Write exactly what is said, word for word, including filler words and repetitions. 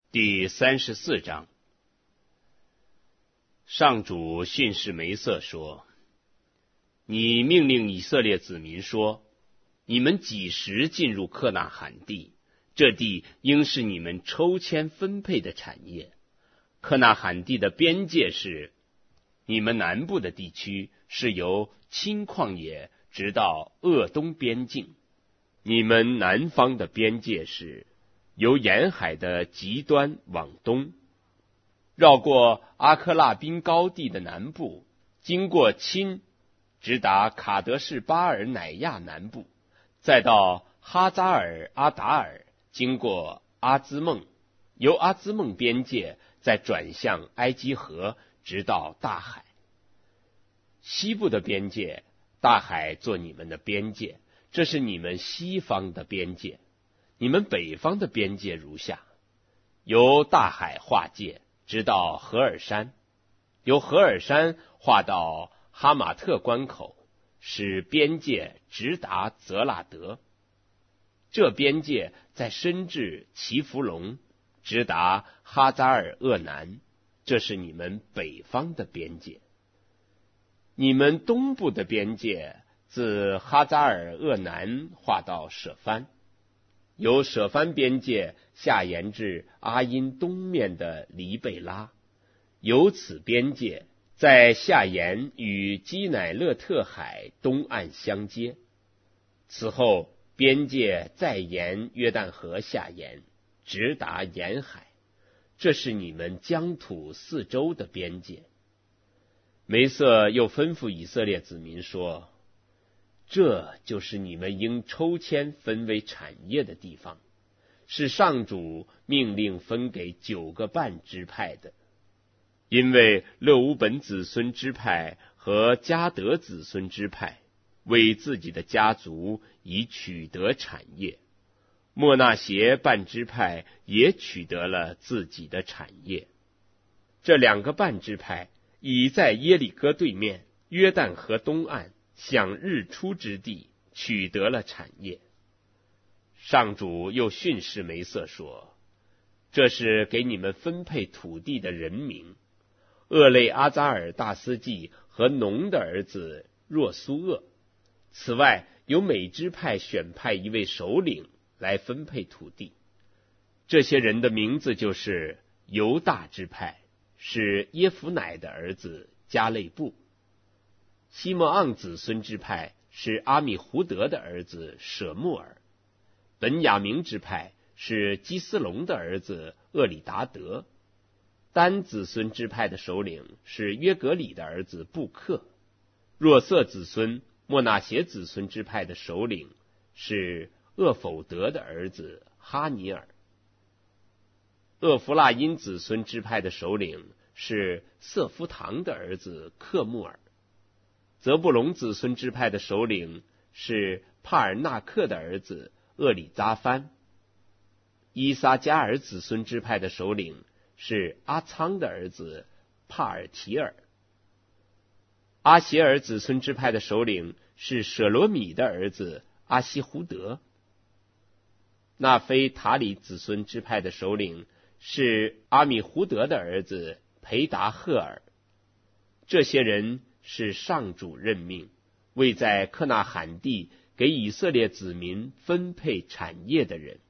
第三十四章，上主训示梅瑟说：你命令以色列子民说，你们几时进入克纳罕地，这地应是你们抽签分配的产业。克纳罕地的边界是，你们南部的地区是由青旷野直到鄂东边境，你们南方的边界是由沿海的极端往东，绕过阿克拉宾高地的南部，经过钦，直达卡德士巴尔乃亚南部，再到哈扎尔阿达尔，经过阿兹孟，由阿兹孟边界再转向埃基河，直到大海。西部的边界，大海做你们的边界，这是你们西方的边界。你们北方的边界如下：由大海划界，直到何尔山；由何尔山划到哈马特关口，使边界直达泽拉德。这边界再伸至奇弗隆，直达哈扎尔厄南，这是你们北方的边界。你们东部的边界自哈扎尔厄南划到舍番，由舍番边界下延至阿因东面的黎贝拉，由此边界在下沿与基乃勒特海东岸相接。此后边界再沿约旦河下沿，直达沿海，这是你们疆土四周的边界。梅瑟又吩咐以色列子民说：这就是你们应抽签分为产业的地方，是上主命令分给九个半支派的。因为勒乌本子孙支派和迦得子孙支派为自己的家族已取得产业，默纳协半支派也取得了自己的产业。这两个半支派已在耶里哥对面约旦河东岸向日出之地取得了产业。上主又训示梅瑟说：这是给你们分配土地的人名。厄累阿扎尔大司祭和农的儿子若苏厄，此外由每支派选派一位首领来分配土地。这些人的名字就是：犹大支派是耶孚乃的儿子加类布；西莫盎子孙支派是阿米胡德的儿子舍穆尔；本雅明支派是基斯隆的儿子厄里达德；丹子孙支派的首领是约格里的儿子布克；若瑟子孙默纳协子孙支派的首领是厄否德的儿子哈尼尔；厄弗拉因子孙支派的首领是瑟夫堂的儿子克穆尔；泽布隆子孙支派的首领是帕尔纳克的儿子厄里扎番；伊撒加尔子孙支派的首领是阿仓的儿子帕尔提尔；阿协尔子孙支派的首领是舍罗米的儿子阿西胡德；纳菲塔里子孙支派的首领是阿米胡德的儿子培达赫尔。这些人是上主任命，为在克纳罕地给以色列子民分配产业的人。